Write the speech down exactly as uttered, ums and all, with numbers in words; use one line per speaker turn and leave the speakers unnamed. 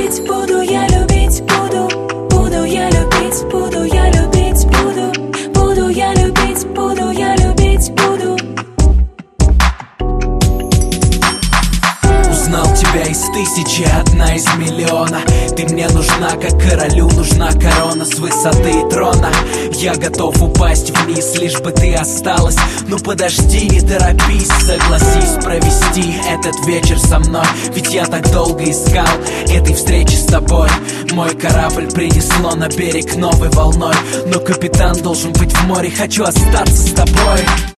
любить, буду я любить, буду. Буду я любить, буду я любить, буду. Буду я любить, буду я любить, буду.
Узнал тебя из тысячи, одна из миллиона. Ты мне нужна, как королю нужна корона с высоты трона. Я готов упасть вниз, лишь бы ты осталась. Ну подожди, не торопись, согласись провести этот вечер со мной. Ведь я так долго искал этой встречи с тобой. Мой корабль принесло на берег новой волной, но капитан должен быть в море, хочу остаться с тобой.